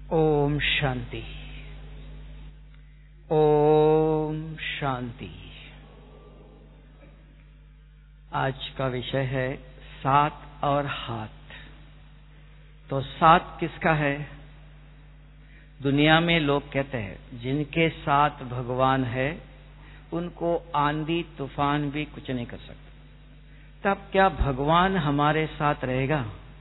ओम शांति। ओम शांति। आज का विषय है सात और हाथ। तो सात किसका है? दुनिया में लोग कहते हैं जिनके साथ भगवान है उनको आंधी तूफान भी कुछ नहीं कर सकता। तब क्या भगवान हमारे साथ रहेगा?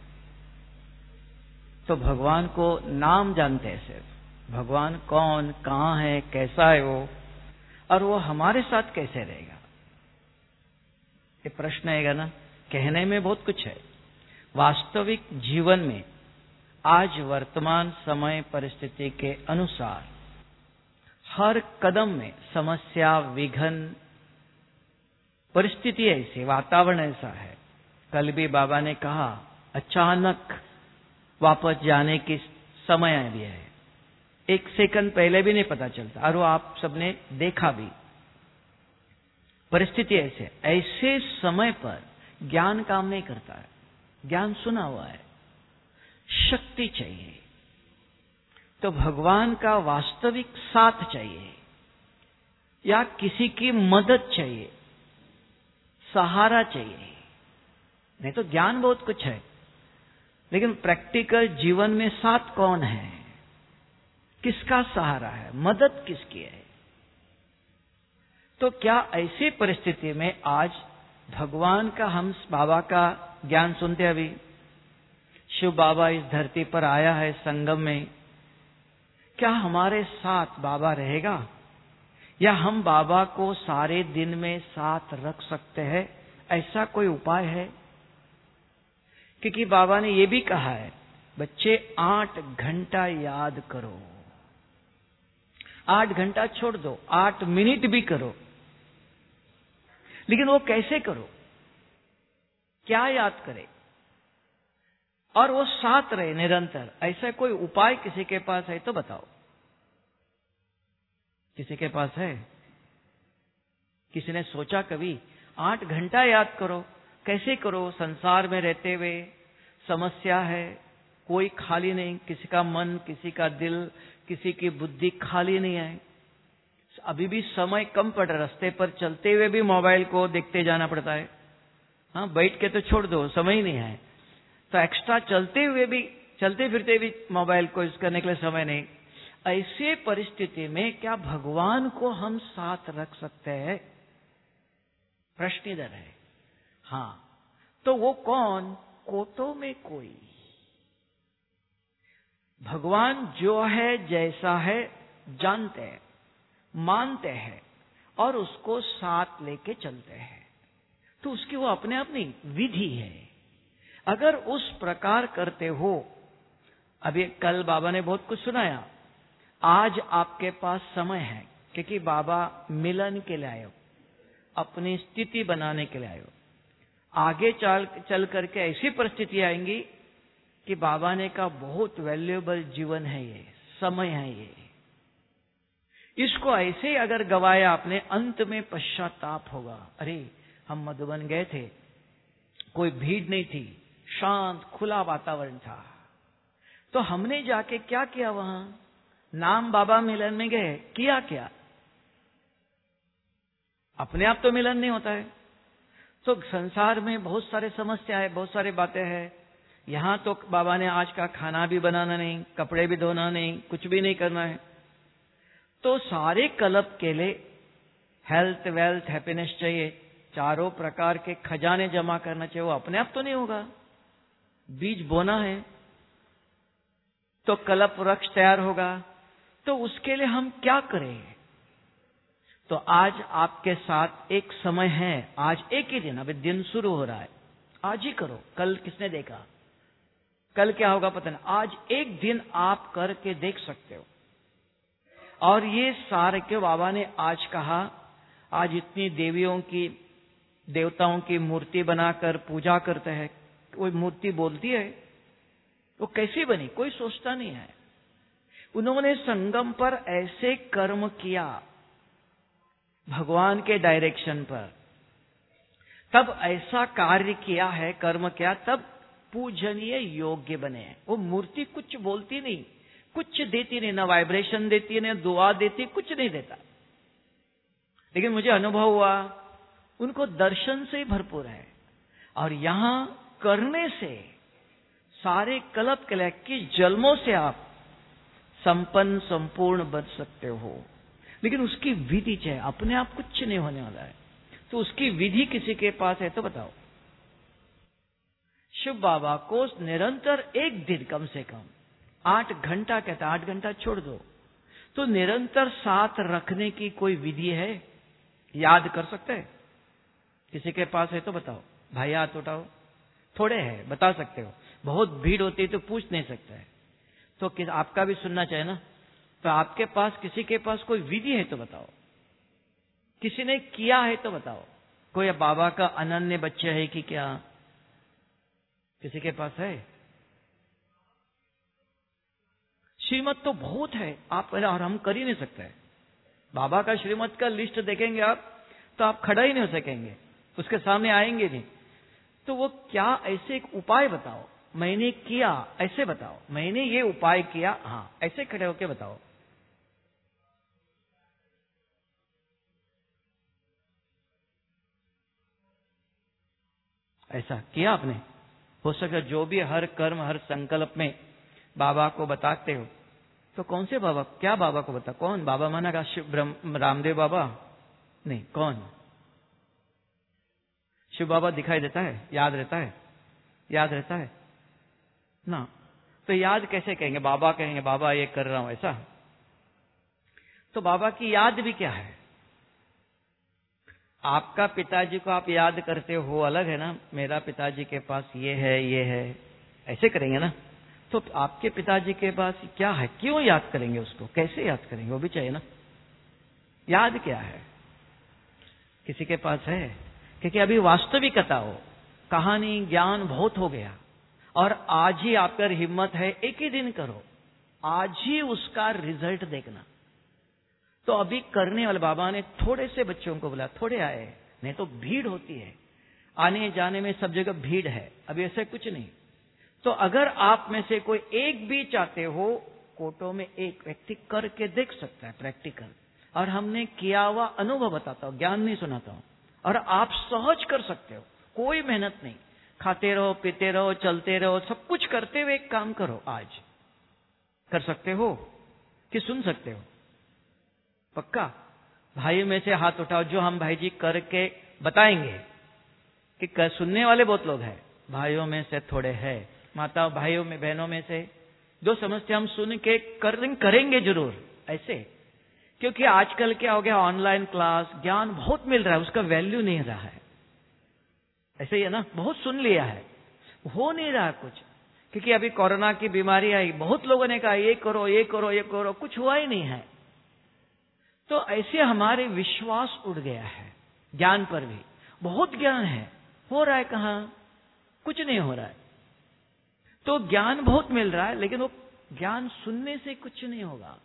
तो भगवान को नाम जानते हैं सिर्फ, भगवान कौन, कहाँ है, कैसा है वो, और वो हमारे साथ कैसे रहेगा, ये प्रश्न आएगा ना। कहने में बहुत कुछ है, वास्तविक जीवन में आज वर्तमान समय परिस्थिति के अनुसार हर कदम में समस्या, विघ्न, परिस्थिति ऐसी, वातावरण ऐसा है। कल भी बाबा ने कहा अचानक वापस जाने की समय भी है, एक सेकंड पहले भी नहीं पता चलता, और वो आप सबने देखा भी। परिस्थिति ऐसे समय पर ज्ञान काम नहीं करता है। ज्ञान सुना हुआ है, शक्ति चाहिए। तो भगवान का वास्तविक साथ चाहिए या किसी की मदद चाहिए, सहारा चाहिए। नहीं तो ज्ञान बहुत कुछ है, लेकिन प्रैक्टिकल जीवन में साथ कौन है, किसका सहारा है, मदद किसकी है? तो क्या ऐसी परिस्थिति में आज भगवान का, हम बाबा का ज्ञान सुनते हैं, अभी शिव बाबा इस धरती पर आया है संगम में, क्या हमारे साथ बाबा रहेगा या हम बाबा को सारे दिन में साथ रख सकते हैं? ऐसा कोई उपाय है? क्योंकि बाबा ने ये भी कहा है, बच्चे 8 घंटा याद करो। 8 घंटा छोड़ दो, 8 मिनट भी करो, लेकिन वो कैसे करो, क्या याद करे और वो साथ रहे निरंतर? ऐसा कोई उपाय किसी के पास है तो बताओ। किसी के पास है? किसी ने सोचा कभी 8 घंटा याद करो? कैसे करो? संसार में रहते हुए समस्या है, कोई खाली नहीं, किसी का मन, किसी का दिल, किसी की बुद्धि खाली नहीं है। अभी भी समय कम पड़ रहा, रास्ते पर चलते हुए भी मोबाइल को देखते जाना पड़ता है। हाँ, बैठ के तो छोड़ दो, समय ही नहीं है, तो एक्स्ट्रा चलते हुए भी, चलते फिरते भी मोबाइल को यूज करने के लिए समय नहीं। ऐसे परिस्थिति में क्या भगवान को हम साथ रख सकते हैं? प्रश्न इधर है। हाँ, तो वो कौन? कोटों में कोई भगवान जो है, जैसा है, जानते हैं, मानते हैं और उसको साथ लेके चलते हैं। तो उसकी वो अपने अपनी विधि है। अगर उस प्रकार करते हो, अभी कल बाबा ने बहुत कुछ सुनाया, आज आपके पास समय है, क्योंकि बाबा मिलन के लिए आए, अपनी स्थिति बनाने के लिए आए। आगे चल करके ऐसी परिस्थिति आएंगी कि बाबा ने कहा बहुत वैल्यूएबल जीवन है ये, समय है ये, इसको ऐसे अगर गवाया आपने, अंत में पश्चाताप होगा। अरे हम मधुबन गए थे, कोई भीड़ नहीं थी, शांत खुला वातावरण था, तो हमने जाके क्या किया वहां? नाम बाबा मिलन में गए, किया क्या? अपने आप तो मिलन नहीं होता है। तो संसार में बहुत सारे समस्या है, बहुत सारी बातें हैं। यहां तो बाबा ने आज का खाना भी बनाना नहीं, कपड़े भी धोना नहीं, कुछ भी नहीं करना है। तो सारे क्लब के लिए हेल्थ, वेल्थ, हैप्पीनेस चाहिए, चारों प्रकार के खजाने जमा करना चाहिए। वो अपने आप तो नहीं होगा, बीज बोना है तो कल्प वृक्ष तैयार होगा। तो उसके लिए हम क्या करें? तो आज आपके साथ एक समय है, आज एक ही दिन, अभी दिन शुरू हो रहा है, आज ही करो। कल किसने देखा? कल क्या होगा पता नहीं। आज एक दिन आप करके देख सकते हो। और ये सारे के बाबा ने आज कहा, आज इतनी देवियों की, देवताओं की मूर्ति बनाकर पूजा करते हैं। कोई मूर्ति बोलती है वो कैसी बनी? कोई सोचता नहीं है। उन्होंने संगम पर ऐसे कर्म किया भगवान के डायरेक्शन पर, तब ऐसा कार्य किया है, कर्म किया, तब पूजनीय योग्य बने। वो मूर्ति कुछ बोलती नहीं, कुछ देती नहीं, ना वाइब्रेशन देती है, ना दुआ देती, कुछ नहीं देता। लेकिन मुझे अनुभव हुआ उनको दर्शन से भरपूर है। और यहां करने से सारे कल्प कलय की जन्मों से आप संपन्न संपूर्ण बन सकते हो। लेकिन उसकी विधि चाहिए, अपने आप कुछ नहीं होने वाला है। तो उसकी विधि किसी के पास है तो बताओ। शिव बाबा को निरंतर एक दिन कम से कम 8 घंटा, कहता 8 घंटा छोड़ दो, तो निरंतर साथ रखने की कोई विधि है? याद कर सकते हैं? किसी के पास है तो बताओ। भाई हाथ उठाओ। थोड़े हैं, बता सकते हो। बहुत भीड़ होती है तो पूछ नहीं सकता है, तो आपका भी सुनना चाहिए ना। तो आपके पास, किसी के पास कोई विधि है तो बताओ। किसी ने किया है तो बताओ। कोई बाबा का अनन्य बच्चा है कि क्या? किसी के पास है? श्रीमत तो बहुत है, आप और हम कर ही नहीं सकते। बाबा का श्रीमत का लिस्ट देखेंगे आप तो आप खड़ा ही नहीं हो सकेंगे, उसके सामने आएंगे नहीं। तो वो क्या, ऐसे एक उपाय बताओ। मैंने किया ऐसे बताओ, मैंने ये उपाय किया, हाँ ऐसे खड़े होके बताओ। ऐसा किया आपने? हो सके जो भी हर कर्म हर संकल्प में बाबा को बताते हो, तो कौन से बाबा, क्या बाबा को बता? कौन बाबा माना का? शिव रामदेव बाबा नहीं, कौन? शिव बाबा दिखाई देता है, याद रहता है? याद रहता है ना? तो याद कैसे कहेंगे? बाबा कहेंगे बाबा ये कर रहा हूं ऐसा? तो बाबा की याद भी क्या है? आपका पिताजी को आप याद करते हो अलग है ना, मेरा पिताजी के पास ये है, ऐसे करेंगे ना। तो आपके पिताजी के पास क्या है, क्यों याद करेंगे उसको, कैसे याद करेंगे, वो भी चाहिए ना। याद क्या है? किसी के पास है? क्योंकि अभी वास्तविकता हो, कहानी ज्ञान बहुत हो गया, और आज ही आपका हिम्मत है, एक ही दिन करो, आज ही उसका रिजल्ट देखना। तो अभी करने वाले बाबा ने थोड़े से बच्चों को बोला, थोड़े आए, नहीं तो भीड़ होती है, आने जाने में सब जगह भीड़ है, अभी ऐसे कुछ नहीं। तो अगर आप में से कोई एक भी चाहते हो, कोटो में एक व्यक्ति करके देख सकता है प्रैक्टिकल, और हमने किया हुआ अनुभव बताता हूं, ज्ञान नहीं सुनाता हूं, और आप सहज कर सकते हो, कोई मेहनत नहीं। खाते रहो, पीते रहो, चलते रहो, सब कुछ करते हुए एक काम करो। आज कर सकते हो कि सुन सकते हो? पक्का? भाइयों में से हाथ उठाओ जो हम भाई जी करके बताएंगे। कि सुनने वाले बहुत लोग हैं, भाइयों में से थोड़े हैं, माताओं भाइयों में बहनों में से जो समझते हम सुन के करेंगे जरूर ऐसे। क्योंकि आजकल क्या हो गया, ऑनलाइन क्लास ज्ञान बहुत मिल रहा है, उसका वैल्यू नहीं रहा है। ऐसे ही है ना, बहुत सुन लिया है, हो नहीं रहा कुछ। क्योंकि अभी कोरोना की बीमारी आई, बहुत लोगों ने कहा ये करो ये करो ये करो, कुछ हुआ ही नहीं है। तो ऐसे हमारे विश्वास उड़ गया है ज्ञान पर भी। बहुत ज्ञान है, हो रहा है कहां? कुछ नहीं हो रहा है। तो ज्ञान बहुत मिल रहा है, लेकिन वो ज्ञान सुनने से कुछ नहीं होगा,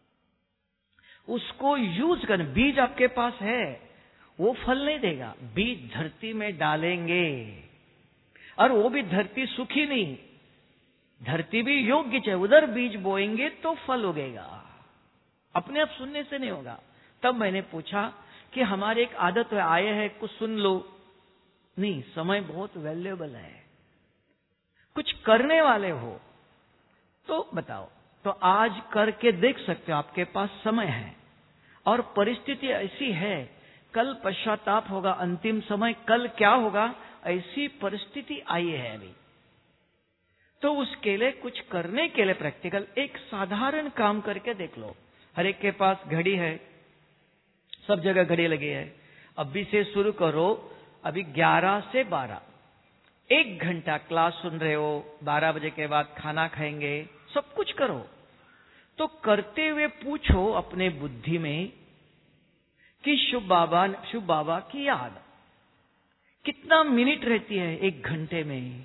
उसको यूज करना। बीज आपके पास है, वो फल नहीं देगा। बीज धरती में डालेंगे, और वो भी धरती सुखी नहीं, धरती भी योग्य चाहिए, उधर बीज बोएंगे तो फल उगेगा, अपने आप सुनने से नहीं होगा। तब मैंने पूछा कि हमारी एक आदत है, आए हैं कुछ सुन लो, नहीं, समय बहुत वैल्यूएबल है। कुछ करने वाले हो तो बताओ। तो आज करके देख सकते हो, आपके पास समय है, और परिस्थिति ऐसी है, कल पश्चाताप होगा, अंतिम समय कल क्या होगा, ऐसी परिस्थिति आई है अभी। तो उसके लिए कुछ करने के लिए प्रैक्टिकल एक साधारण काम करके देख लो। हर एक के पास घड़ी है, सब जगह घड़ी लगी है। अभी से शुरू करो, अभी 11 से 12 1 घंटा क्लास सुन रहे हो, 12 बजे के बाद खाना खाएंगे, सब कुछ करो। तो करते हुए पूछो अपने बुद्धि में कि शुभ बाबा की याद कितना मिनट रहती है 1 घंटे में।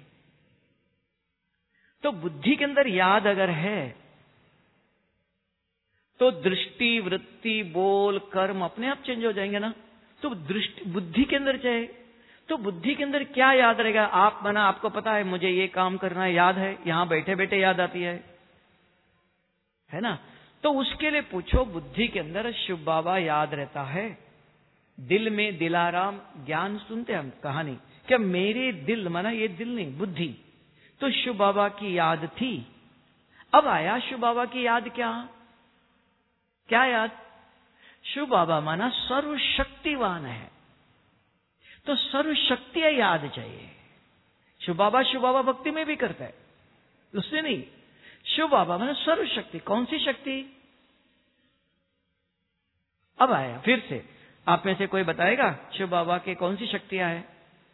तो बुद्धि के अंदर याद अगर है तो दृष्टि, वृत्ति, बोल, कर्म अपने आप चेंज हो जाएंगे ना। तो दृष्टि बुद्धि के अंदर चाहे, तो बुद्धि के अंदर क्या याद रहेगा? आप बना, आपको पता है मुझे ये काम करना है, याद है, यहां बैठे बैठे याद आती है है ना। तो उसके लिए पूछो, बुद्धि के अंदर शिव बाबा याद रहता है। दिल में दिलाराम ज्ञान सुनते हम कहानी, क्या मेरे दिल, माना ये दिल नहीं बुद्धि, तो शिव बाबा की याद थी। अब आया शिव बाबा की याद, क्या याद? शिव बाबा माना सर्वशक्तिवान है, तो सर्वशक्तियां याद चाहिए। शिव बाबा भक्ति में भी करता है, उससे नहीं। शिव बाबा माना सर्वशक्ति। कौन सी शक्ति? अब आया फिर से, आप में से कोई बताएगा शिव बाबा के कौन सी शक्तियां हैं?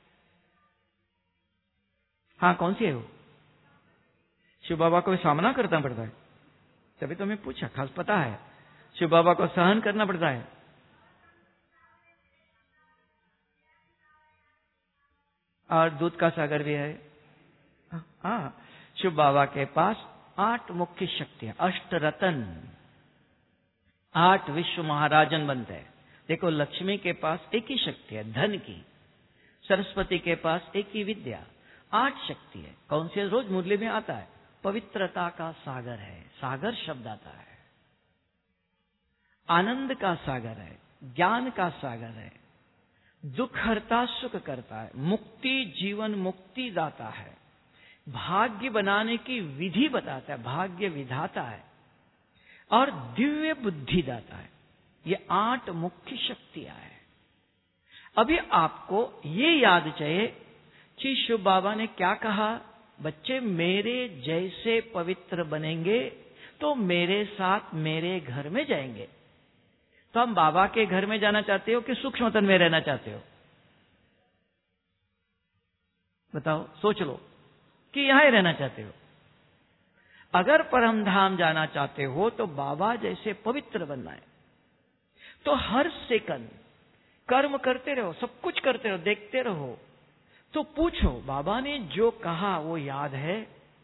हाँ, कौन सी है वो? शिव बाबा को सामना करना पड़ता है, तभी तो मैं पूछा, खास पता है। शिव बाबा को सहन करना पड़ता है। और दूध का सागर भी है। हाँ, शिव बाबा के पास 8 मुख्य शक्तियां, 8 रतन, 8 विश्व महाराजन बनते हैं। देखो, लक्ष्मी के पास एक ही शक्ति है, धन की। सरस्वती के पास एक ही विद्या। 8 शक्ति है। कौन सी? रोज मुरली में आता है, पवित्रता का सागर है। सागर शब्द आता है, आनंद का सागर है, ज्ञान का सागर है, दुख हरता सुख करता है, मुक्ति जीवन मुक्ति दाता है, भाग्य बनाने की विधि बताता है, भाग्य विधाता है, और दिव्य बुद्धि दाता है। ये 8 मुख्य शक्तियां हैं। अभी आपको ये याद चाहिए कि शिव बाबा ने क्या कहा, बच्चे मेरे जैसे पवित्र बनेंगे तो मेरे साथ मेरे घर में जाएंगे। तो हम बाबा के घर में जाना चाहते हो कि सूक्ष्म तन में रहना चाहते हो? बताओ, सोच लो कि यहां ही रहना चाहते हो। अगर परम धाम जाना चाहते हो तो बाबा जैसे पवित्र बनना है, तो हर सेकंड कर्म करते रहो, सब कुछ करते रहो, देखते रहो। तो पूछो, बाबा ने जो कहा वो याद है?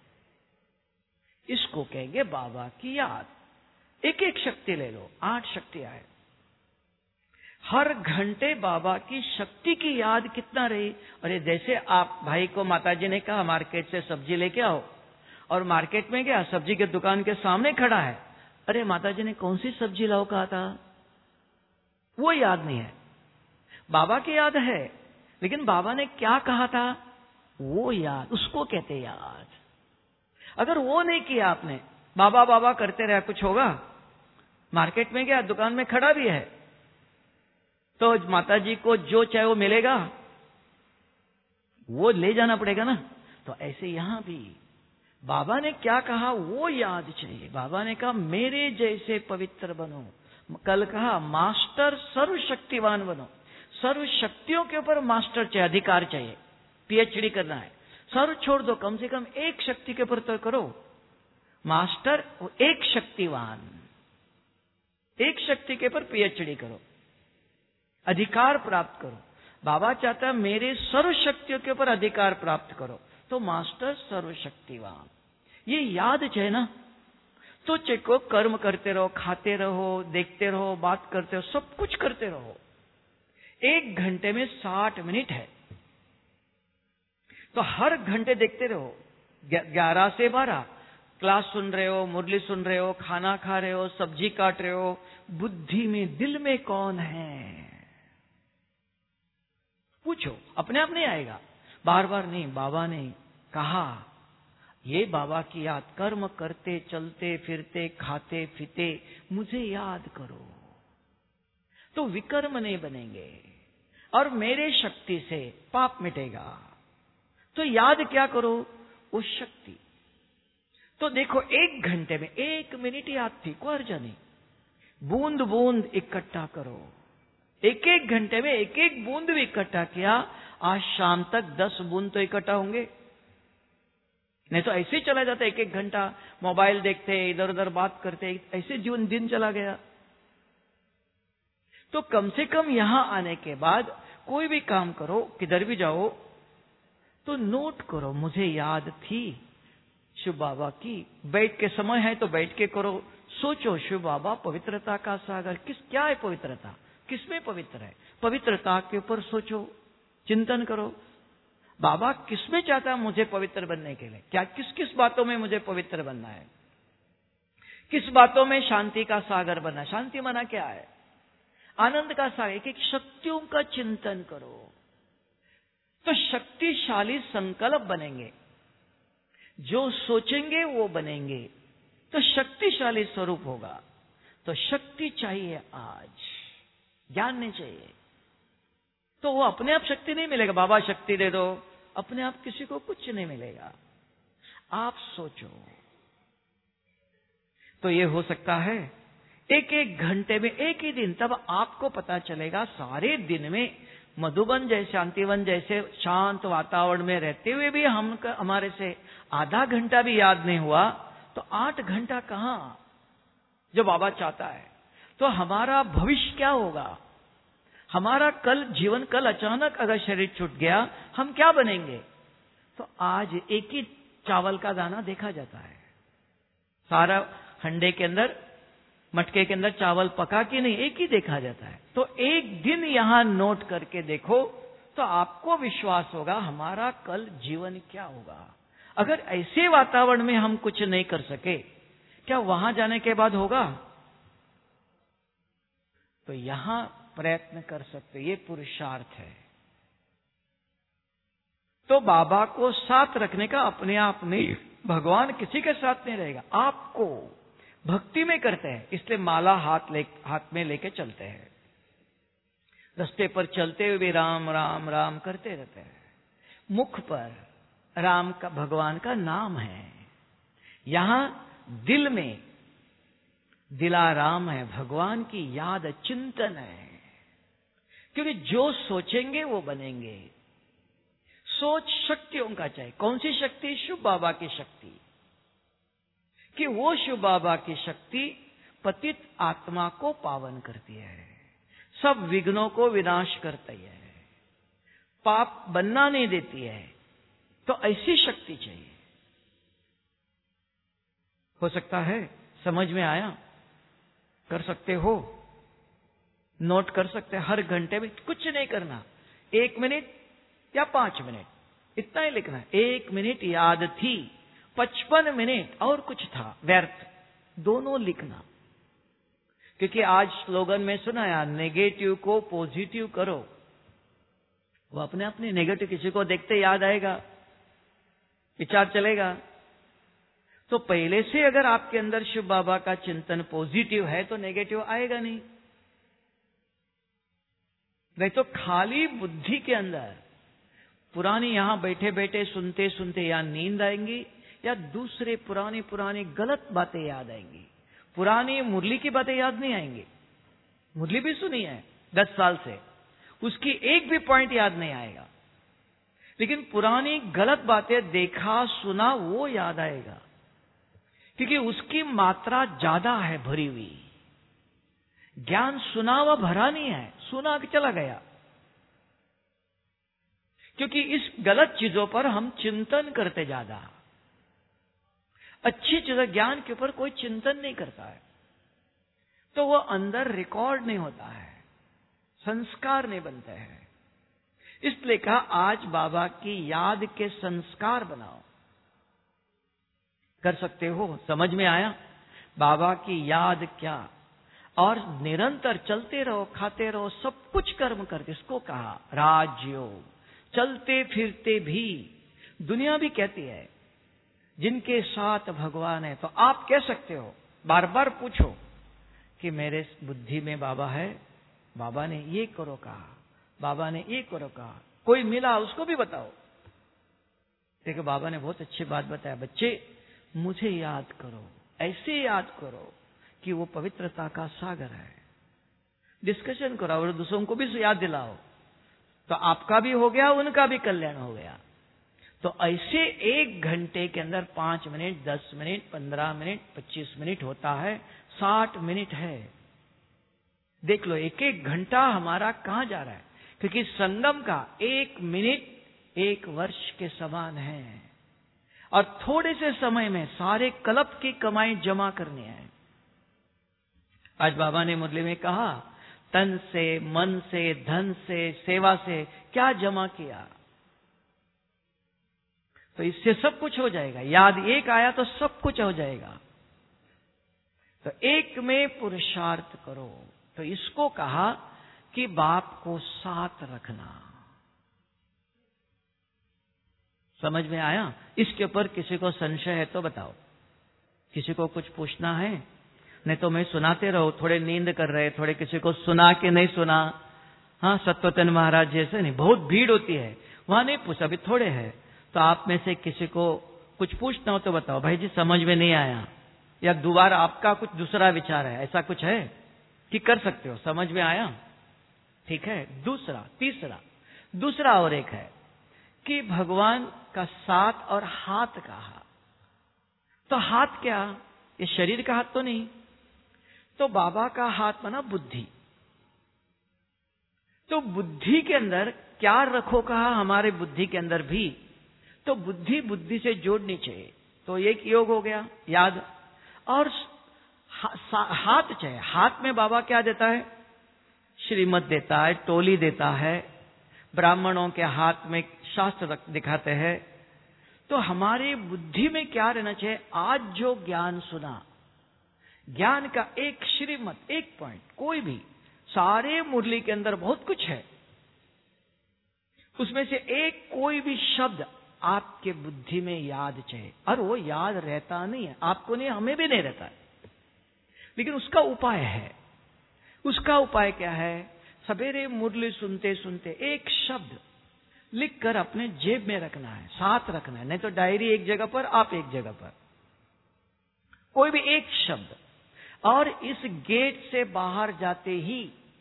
इसको कहेंगे बाबा की याद। एक एक शक्ति ले लो, 8 शक्तियां हैं। हर घंटे बाबा की शक्ति की याद कितना रही। अरे जैसे आप भाई को माताजी ने कहा मार्केट से सब्जी लेके आओ, और मार्केट में गया, सब्जी के दुकान के सामने खड़ा है। अरे माताजी ने कौन सी सब्जी लाओ कहा था, वो याद नहीं है। बाबा की याद है, लेकिन बाबा ने क्या कहा था वो याद, उसको कहते याद। अगर वो नहीं किया आपने, बाबा बाबा करते रहे, कुछ होगा? मार्केट में गया, दुकान में खड़ा भी है, तो माताजी को जो चाहे वो मिलेगा, वो ले जाना पड़ेगा ना। तो ऐसे यहां भी बाबा ने क्या कहा वो याद चाहिए। बाबा ने कहा मेरे जैसे पवित्र बनो। कल कहा मास्टर सर्वशक्तिवान बनो। सर्वशक्तियों के ऊपर मास्टर चाहिए, अधिकार चाहिए, पीएचडी करना है। सर्व छोड़ दो, कम से कम एक शक्ति के ऊपर तो करो मास्टर, एक शक्तिवान, एक शक्ति के ऊपर पीएचडी करो, अधिकार प्राप्त करो। बाबा चाहता है मेरे सर्व शक्तियों के ऊपर अधिकार प्राप्त करो, तो मास्टर सर्वशक्तिवान, ये याद चाहिए ना। तो चेको कर्म करते रहो, खाते रहो, देखते रहो, बात करते रहो, सब कुछ करते रहो। 1 घंटे में 60 मिनट है, तो हर घंटे देखते रहो। 11 से 12 क्लास सुन रहे हो, मुरली सुन रहे हो, खाना खा रहे हो, सब्जी काट रहे हो, बुद्धि में दिल में कौन है पूछो। अपने आप नहीं आएगा, बार बार नहीं। बाबा ने कहा ये बाबा की याद, कर्म करते चलते फिरते खाते पीते मुझे याद करो, तो विकर्म नहीं बनेंगे और मेरे शक्ति से पाप मिटेगा। तो याद क्या करो, उस शक्ति। तो देखो 1 घंटे में 1 मिनट याद थी, कोई अर्ज नहीं। बूंद बूंद इकट्ठा करो। 1 घंटे में 1 बूंद भी इकट्ठा किया, आज शाम तक 10 बूंद तो इकट्ठा होंगे। नहीं तो ऐसे ही चला जाता, 1 घंटा मोबाइल देखते, इधर उधर बात करते, ऐसे जीवन दिन चला गया। तो कम से कम यहां आने के बाद कोई भी काम करो, किधर भी जाओ, तो नोट करो मुझे याद थी शिव बाबा की। बैठ के समय है तो बैठ के करो, सोचो शिव बाबा पवित्रता का सागर, क्या है पवित्रता, किसमें पवित्र है, पवित्रता के ऊपर सोचो, चिंतन करो। बाबा किसमें चाहता है मुझे पवित्र बनने के लिए, क्या किस किस बातों में मुझे पवित्र बनना है, किस बातों में शांति का सागर बना? शांति माना क्या है? आनंद का सागर। एक शक्तियों का चिंतन करो तो शक्तिशाली संकल्प बनेंगे, जो सोचेंगे वो बनेंगे, तो शक्तिशाली स्वरूप होगा। तो शक्ति चाहिए, आज ज्ञान नहीं चाहिए। तो वो अपने आप शक्ति नहीं मिलेगा, बाबा शक्ति दे दो, अपने आप किसी को कुछ नहीं मिलेगा। आप सोचो तो ये हो सकता है एक एक घंटे में, एक ही दिन, तब आपको पता चलेगा सारे दिन में मधुबन जैसे, शांतिवन जैसे शांत वातावरण में रहते हुए भी हमारे से आधा घंटा भी याद नहीं हुआ, तो 8 घंटा कहां जो बाबा चाहता है। तो हमारा भविष्य क्या होगा? हमारा कल जीवन, कल अचानक अगर शरीर छूट गया, हम क्या बनेंगे? तो आज एक ही चावल का दाना देखा जाता है, सारा हंडे के अंदर, मटके के अंदर चावल पका कि नहीं, एक ही देखा जाता है। तो एक दिन यहां नोट करके देखो तो आपको विश्वास होगा हमारा कल जीवन क्या होगा। अगर ऐसे वातावरण में हम कुछ नहीं कर सके, क्या वहां जाने के बाद होगा? तो यहां प्रयत्न कर सकते, ये पुरुषार्थ है। तो बाबा को साथ रखने का अपने आप नहीं, भगवान किसी के साथ नहीं रहेगा, आपको भक्ति में करते हैं, इसलिए माला हाथ में लेके चलते हैं। रास्ते पर चलते हुए भी राम राम राम करते रहते हैं। मुख पर राम का, भगवान का नाम है, यहां दिल में दिलाराम है, भगवान की याद चिंतन है। क्योंकि जो सोचेंगे वो बनेंगे। सोच शक्तियों का चाहिए। कौन सी शक्ति? शिव बाबा की शक्ति, कि वो शिव बाबा की शक्ति पतित आत्मा को पावन करती है, सब विघ्नों को विनाश करती है, पाप बनना नहीं देती है। तो ऐसी शक्ति चाहिए। हो सकता है समझ में आया? कर सकते हो, नोट कर सकते हैं। हर घंटे में कुछ नहीं करना, 1 मिनट या 5 मिनट, इतना ही लिखना है। 1 मिनट याद थी, 55 मिनट और कुछ था व्यर्थ, दोनों लिखना। क्योंकि आज स्लोगन में सुना यार, नेगेटिव को पॉजिटिव करो। वो अपने अपने नेगेटिव किसी को देखते याद आएगा, विचार चलेगा। तो पहले से अगर आपके अंदर शिव बाबा का चिंतन पॉजिटिव है तो नेगेटिव आएगा नहीं। नहीं तो खाली बुद्धि के अंदर पुरानी, यहां बैठे बैठे सुनते सुनते या नींद आएंगी या दूसरे पुरानी गलत बातें याद आएंगी। पुरानी मुरली की बातें याद नहीं आएंगी। मुरली भी सुनी है 10 साल से, उसकी एक भी पॉइंट याद नहीं आएगा। लेकिन पुरानी गलत बातें देखा सुना वो याद आएगा, क्योंकि उसकी मात्रा ज्यादा है भरी हुई। ज्ञान सुना हुआ भरा नहीं है, सुना के चला गया। क्योंकि इस गलत चीजों पर हम चिंतन करते ज्यादा, अच्छी चीजें, ज्ञान के ऊपर कोई चिंतन नहीं करता है, तो वो अंदर रिकॉर्ड नहीं होता है, संस्कार नहीं बनते हैं। इसलिए कहा आज बाबा की याद के संस्कार बनाओ। कर सकते हो? समझ में आया बाबा की याद क्या? और निरंतर चलते रहो, खाते रहो, सब कुछ कर्म करके, इसको कहा राजयोग। चलते फिरते भी, दुनिया भी कहती है जिनके साथ भगवान है। तो आप कह सकते हो, बार बार पूछो कि मेरे बुद्धि में बाबा है, बाबा ने ये करो कहा, बाबा ने ये करो कहा। कोई मिला उसको भी बताओ, देखो बाबा ने बहुत अच्छी बात बताया, बच्चे मुझे याद करो, ऐसे याद करो कि वो पवित्रता का सागर है। डिस्कशन करो और दूसरों को भी याद दिलाओ, तो आपका भी हो गया, उनका भी कल्याण हो गया। तो ऐसे 1 घंटे के अंदर 5 मिनट, 10 मिनट, 15 मिनट, 25 मिनट होता है, 60 मिनट है। देख लो 1-1 घंटा हमारा कहां जा रहा है, क्योंकि संगम का 1 मिनट 1 वर्ष के समान है। और थोड़े से समय में सारे कल्प की कमाई जमा करनी है। आज बाबा ने मुरली में कहा, तन से, मन से, धन से, सेवा से क्या जमा किया, तो इससे सब कुछ हो जाएगा। याद एक आया तो सब कुछ हो जाएगा। तो एक में पुरुषार्थ करो। तो इसको कहा कि बाप को साथ रखना। समझ में आया? इसके ऊपर किसी को संशय है तो बताओ, किसी को कुछ पूछना है? नहीं तो मैं सुनाते रहो, थोड़े नींद कर रहे, थोड़े किसी को सुना के नहीं सुना। हाँ, सत्यवतन महाराज जैसे नहीं, बहुत भीड़ होती है, वहां नहीं पूछा, अभी थोड़े हैं। तो आप में से किसी को कुछ पूछना हो तो बताओ, भाई जी समझ में नहीं आया, या दोबारा आपका कुछ दूसरा विचार है, ऐसा कुछ है कि कर सकते हो? समझ में आया? ठीक है। दूसरा, तीसरा, दूसरा और एक है कि भगवान का साथ और हाथ कहा। तो हाथ क्या? ये शरीर का हाथ तो नहीं। तो बाबा का हाथ माना बुद्धि। तो बुद्धि के अंदर क्या रखो कहा? हमारे बुद्धि के अंदर भी तो बुद्धि बुद्धि से जोड़नी चाहिए। तो एक योग हो गया, याद। और हाथ चाहिए। हाथ में बाबा क्या देता है? श्रीमत देता है, टोली देता है, ब्राह्मणों के हाथ में शास्त्र दिखाते हैं। तो हमारी बुद्धि में क्या रहना चाहिए? आज जो ज्ञान सुना, ज्ञान का एक श्रीमत, एक पॉइंट, कोई भी, सारे मुरली के अंदर बहुत कुछ है, उसमें से एक कोई भी शब्द आपके बुद्धि में याद चाहिए। और वो याद रहता नहीं है, आपको नहीं, हमें भी नहीं रहता है, लेकिन उसका उपाय है। उसका उपाय क्या है? सवेरे मुरली सुनते सुनते एक शब्द लिखकर अपने जेब में रखना है, साथ रखना है। नहीं तो डायरी एक जगह पर, आप एक जगह पर, कोई भी एक शब्द। और इस गेट से बाहर जाते ही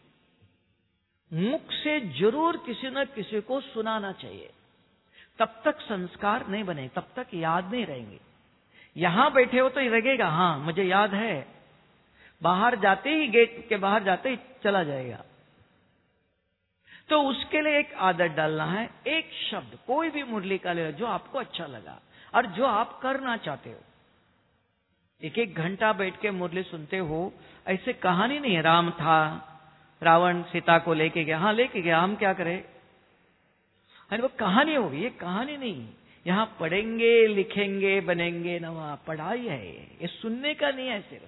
मुख से जरूर किसी न किसी को सुनाना चाहिए। तब तक संस्कार नहीं बने, तब तक याद नहीं रहेंगे। यहां बैठे हो तो लगेगा हाँ मुझे याद है, बाहर जाते ही, गेट के बाहर जाते ही चला जाएगा। तो उसके लिए एक आदत डालना है, एक शब्द कोई भी मुरली का ले जो आपको अच्छा लगा और जो आप करना चाहते हो। एक एक घंटा बैठ के मुरली सुनते हो, ऐसे कहानी नहीं है राम था, रावण सीता को लेके गया, हाँ लेके गया, हम क्या करें, वो कहानी होगी, ये कहानी नहीं। यहां पढ़ेंगे, लिखेंगे, बनेंगे नवा, पढ़ाई है ये सुनने का नहीं है। सिर्फ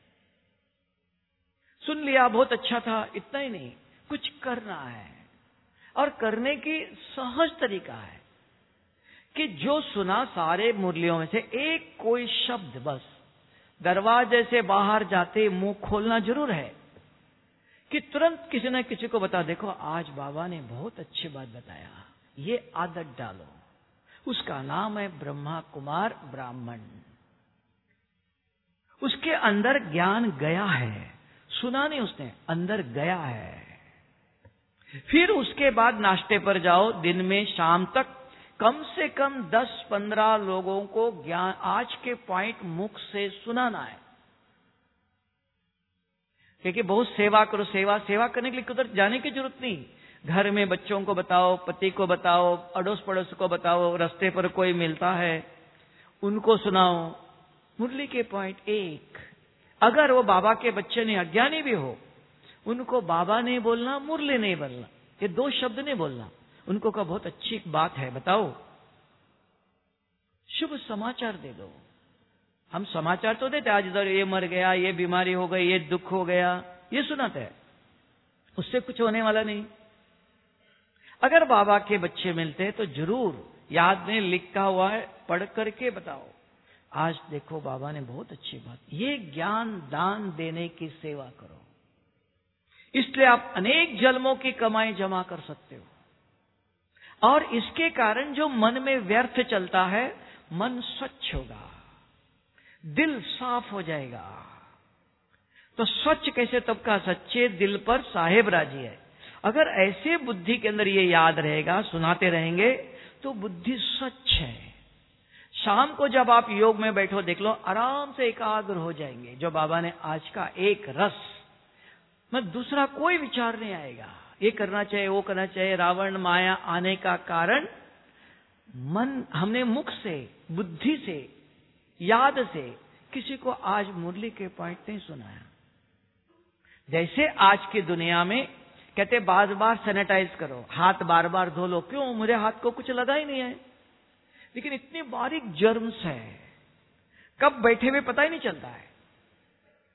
सुन लिया बहुत अच्छा था इतना ही नहीं, कुछ करना है। और करने की सहज तरीका है कि जो सुना सारे मुरलियों में से एक कोई शब्द, बस दरवाजे से बाहर जाते मुंह खोलना जरूर है कि तुरंत किसी न किसी को बता, देखो आज बाबा ने बहुत अच्छी बात बताया, ये आदत डालो। उसका नाम है ब्रह्मा कुमार ब्राह्मण। उसके अंदर ज्ञान गया है, सुना नहीं उसने, अंदर गया है। फिर उसके बाद नाश्ते पर जाओ, दिन में शाम तक कम से कम 10-15 लोगों को ज्ञान आज के पॉइंट मुख से सुनाना है। क्योंकि बहुत सेवा करो, सेवा करने के लिए उधर जाने की जरूरत नहीं। घर में बच्चों को बताओ, पति को बताओ, अड़ोस पड़ोस को बताओ, रास्ते पर कोई मिलता है उनको सुनाओ। मुरली के पॉइंट एक, अगर वो बाबा के बच्चे नहीं, अज्ञानी भी हो, उनको बाबा नहीं बोलना, मुरली नहीं बोलना, ये दो शब्द नहीं बोलना। उनको का बहुत अच्छी बात है, बताओ, शुभ समाचार दे दो। हम समाचार तो देते, आज इधर ये मर गया, ये बीमारी हो गई, ये दुख हो गया, ये सुनाते हैं, उससे कुछ होने वाला नहीं। अगर बाबा के बच्चे मिलते हैं तो जरूर, याद में लिखा हुआ है, पढ़ करके बताओ, आज देखो बाबा ने बहुत अच्छी बात, ये ज्ञान दान देने की सेवा करो। इसलिए आप अनेक जन्मों की कमाई जमा कर सकते हो। और इसके कारण जो मन में व्यर्थ चलता है, मन स्वच्छ होगा, दिल साफ हो जाएगा। तो स्वच्छ कैसे? तब का सच्चे दिल पर साहेब राजी है। अगर ऐसे बुद्धि के अंदर ये याद रहेगा, सुनाते रहेंगे, तो बुद्धि स्वच्छ है। शाम को जब आप योग में बैठो, देख लो, आराम से एकाग्र हो जाएंगे। जो बाबा ने आज का एक रस, मैं दूसरा कोई विचार नहीं आएगा, ये करना चाहिए, वो करना चाहिए। रावण माया आने का कारण मन, हमने मुख से, बुद्धि से, याद से किसी को आज मुरली के पॉइंट नहीं सुनाया। जैसे आज की दुनिया में कहते बार बार सैनिटाइज करो, हाथ बार बार धो लो। क्यों? मेरे हाथ को कुछ लगा ही नहीं है, लेकिन इतनी बारीक जर्म्स है, कब बैठे हुए पता ही नहीं चलता है।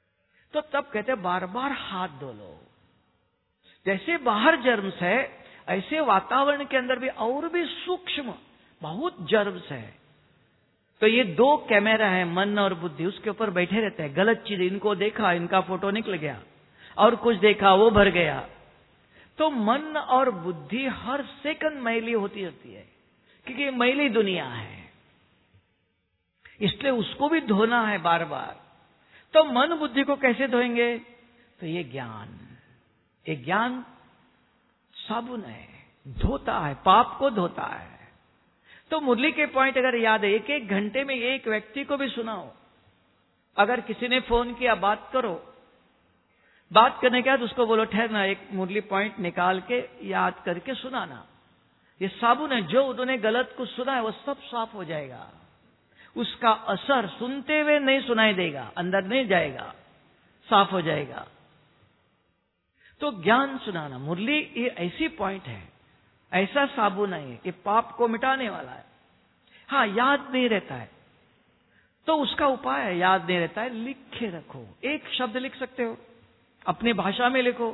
तो तब कहते बार बार हाथ धो लो। जैसे बाहर जर्म्स है, ऐसे वातावरण के अंदर भी और भी सूक्ष्म बहुत जर्म्स है। तो ये दो कैमरा है, मन और बुद्धि, उसके ऊपर बैठे रहते हैं। गलत चीज, इनको देखा, इनका फोटो निकल गया, और कुछ देखा वो भर गया। तो मन और बुद्धि हर सेकंड मैली होती रहती है, क्योंकि ये मैली दुनिया है, इसलिए उसको भी धोना है बार बार। तो मन बुद्धि को कैसे धोएंगे? तो ये ज्ञान साबुन है, धोता है, पाप को धोता है। तो मुरली के पॉइंट अगर याद है, एक घंटे में एक व्यक्ति को भी सुनाओ। अगर किसी ने फोन किया, बात करो, बात करने के बाद उसको बोलो ठहरना, एक मुरली पॉइंट निकाल के याद करके सुनाना। ये साबुन है, जो उन्होंने गलत कुछ सुना है वो सब साफ हो जाएगा। उसका असर सुनते हुए नहीं सुनाई देगा, अंदर नहीं जाएगा, साफ हो जाएगा। तो ज्ञान सुनाना, मुरली ये ऐसी पॉइंट है, ऐसा साबुन है कि पाप को मिटाने वाला है। हाँ, याद नहीं रहता है तो उसका उपाय है, याद नहीं रहता है, लिख के रखो। एक शब्द लिख सकते हो, अपनी भाषा में लिखो।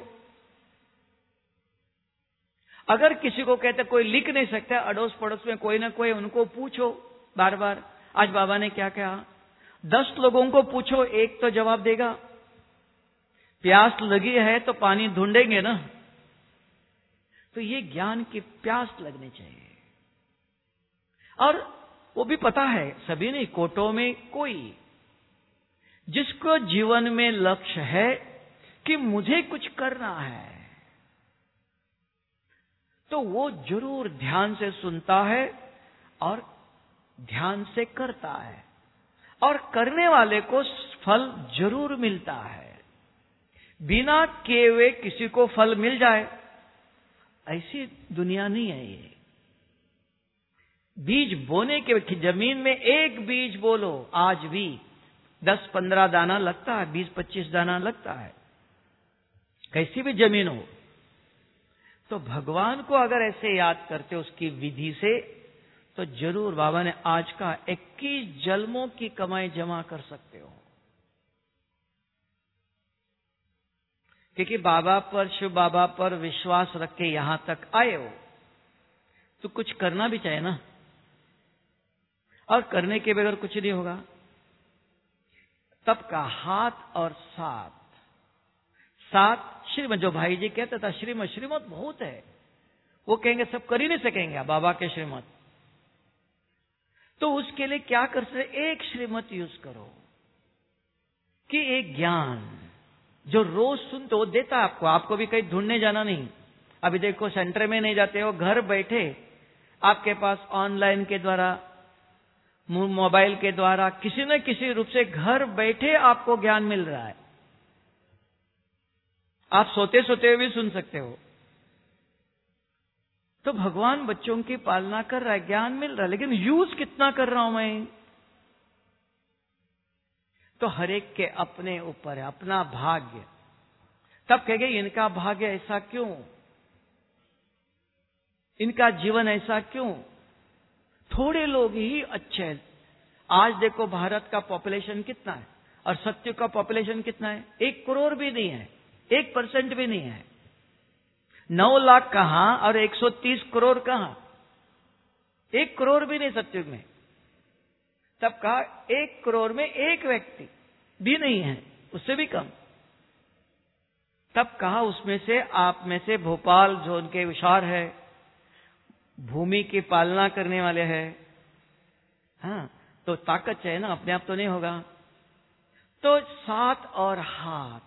अगर किसी को कहते कोई लिख नहीं सकता, अड़ोस पड़ोस में कोई ना कोई, उनको पूछो बार बार, आज बाबा ने क्या कहा, 10 लोगों को पूछो, एक तो जवाब देगा। प्यास लगी है तो पानी ढूंढेंगे ना। तो ये ज्ञान की प्यास लगनी चाहिए। और वो भी पता है, सभी नहीं, कोटों में कोई जिसको जीवन में लक्ष्य है कि मुझे कुछ करना है, तो वो जरूर ध्यान से सुनता है और ध्यान से करता है, और करने वाले को फल जरूर मिलता है। बिना किए हुए किसी को फल मिल जाए, ऐसी दुनिया नहीं है ये। बीज बोने के जमीन में एक बीज बोलो, आज भी 10-15 दाना लगता है, 20-25 दाना लगता है, कैसी भी जमीन हो। तो भगवान को अगर ऐसे याद करते उसकी विधि से, तो जरूर बाबा ने आज का 21 जन्मों की कमाई जमा कर सकते हो। क्योंकि बाबा पर, शिव बाबा पर विश्वास रख के यहां तक आए हो, तो कुछ करना भी चाहिए ना, और करने के बगैर कुछ नहीं होगा। तब का हाथ और साथ श्रीमत, जो भाई जी कहता था श्रीमत बहुत है, वो कहेंगे सब कर ही नहीं सकेंगे बाबा के श्रीमत। तो उसके लिए क्या कर सकते, एक श्रीमत यूज करो कि एक ज्ञान जो रोज सुनते वो देता आपको भी कहीं ढूंढने जाना नहीं। अभी देखो, सेंटर में नहीं जाते हो, घर बैठे आपके पास ऑनलाइन के द्वारा, मोबाइल के द्वारा, किसी न किसी रूप से घर बैठे आपको ज्ञान मिल रहा है। आप सोते सोते हुए भी सुन सकते हो। तो भगवान बच्चों की पालना कर रहा है, ज्ञान मिल रहा है, लेकिन यूज कितना कर रहा हूं मैं, तो हर एक के अपने ऊपर है, अपना भाग्य। तब कहेंगे इनका भाग्य ऐसा क्यों, इनका जीवन ऐसा क्यों, थोड़े लोग ही अच्छे हैं। आज देखो भारत का पॉपुलेशन कितना है और सत्य का पॉपुलेशन कितना है, 1 करोड़ भी नहीं है, 1% भी नहीं है। 9 लाख कहां और 130 करोड़ कहां, 1 करोड़ भी नहीं सत्युग में। तब कहा 1 करोड़ में 1 व्यक्ति भी नहीं है, उससे भी कम। तब कहा उसमें से, आप में से भोपाल जो उनके विचार है, भूमि की पालना करने वाले हैं, हाँ, तो ताकत चाहिए ना, अपने आप तो नहीं होगा। तो साथ और हाथ,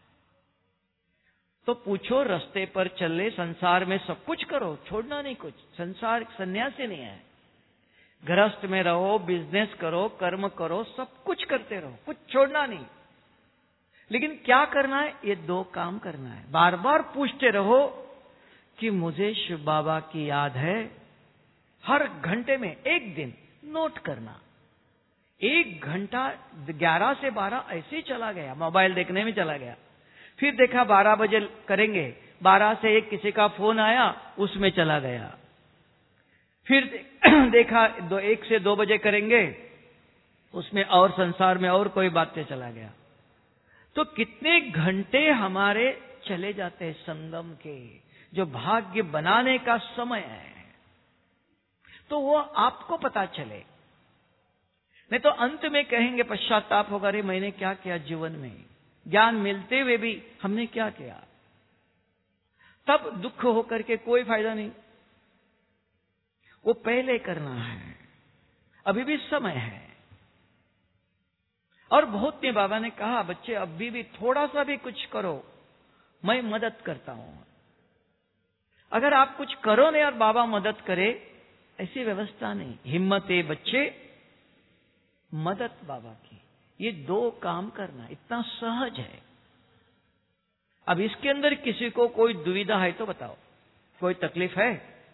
तो पूछो रास्ते पर चले, संसार में सब कुछ करो, छोड़ना नहीं कुछ। संसार सन्यासी नहीं है, गृहस्थ में रहो, बिजनेस करो, कर्म करो, सब कुछ करते रहो, कुछ छोड़ना नहीं। लेकिन क्या करना है, ये 2 काम करना है। बार बार पूछते रहो कि मुझे शिव बाबा की याद है, हर घंटे में 1 दिन नोट करना। 1 घंटा 11 से 12 ऐसे ही चला गया, मोबाइल देखने में चला गया। फिर देखा 12 बजे करेंगे, 12 से 1 किसी का फोन आया, उसमें चला गया। फिर देखा 1 से 2 बजे करेंगे, उसमें और संसार में और कोई बातें चला गया। तो कितने घंटे हमारे चले जाते हैं संगम के, जो भाग्य बनाने का समय है, तो वो आपको पता चले। नहीं तो अंत में कहेंगे, पश्चाताप होगा, अरे मैंने क्या किया जीवन में, ज्ञान मिलते हुए भी हमने क्या किया। तब दुख होकर के कोई फायदा नहीं। वो पहले करना है, अभी भी समय है। और बहुत ने बाबा ने कहा, बच्चे अभी भी थोड़ा सा भी कुछ करो, मैं मदद करता हूं। अगर आप कुछ करो नहीं और बाबा मदद करे, ऐसी व्यवस्था नहीं। हिम्मत है बच्चे, मदद बाबा की, ये दो काम करना इतना सहज है। अब इसके अंदर किसी को कोई दुविधा है तो बताओ, कोई तकलीफ है?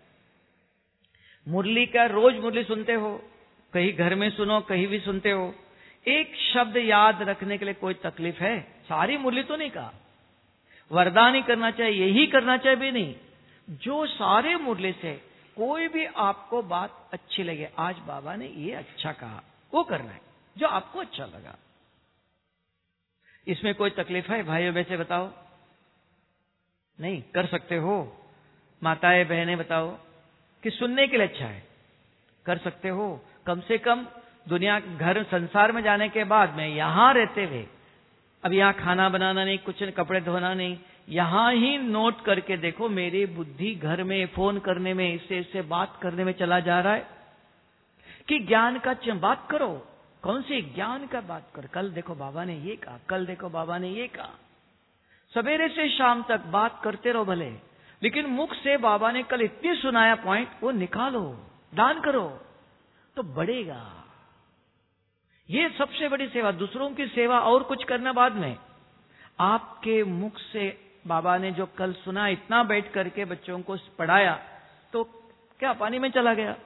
मुरली का रोज मुरली सुनते हो, कहीं घर में सुनो, कहीं भी सुनते हो, एक शब्द याद रखने के लिए कोई तकलीफ है? सारी मुरली तो नहीं कहा, वरदान ही करना चाहिए, यही करना चाहिए भी नहीं। जो सारे मुरली से कोई भी आपको बात अच्छी लगे, आज बाबा ने ये अच्छा कहा, वो करना है जो आपको अच्छा लगा। इसमें कोई तकलीफ है भाइयों? वैसे बताओ, नहीं कर सकते हो। माताएं बहनें बताओ कि सुनने के लिए अच्छा है, कर सकते हो। कम से कम दुनिया घर संसार में जाने के बाद में यहां रहते हुए, अब यहां खाना बनाना नहीं, कुछ कपड़े धोना नहीं, यहां ही नोट करके देखो, मेरी बुद्धि घर में फोन करने में, इससे बात करने में चला जा रहा है कि ज्ञान का बात करो। कौन सी ज्ञान का बात कर? कल देखो बाबा ने ये कहा, कल देखो बाबा ने ये कहा। सवेरे से शाम तक बात करते रहो भले, लेकिन मुख से बाबा ने कल इतनी सुनाया पॉइंट, वो निकालो, दान करो तो बढ़ेगा। ये सबसे बड़ी सेवा। दूसरों की सेवा और कुछ करना बाद में। आपके मुख से बाबा ने जो कल सुना, इतना बैठ करके बच्चों को पढ़ाया, तो क्या पानी में चला गया?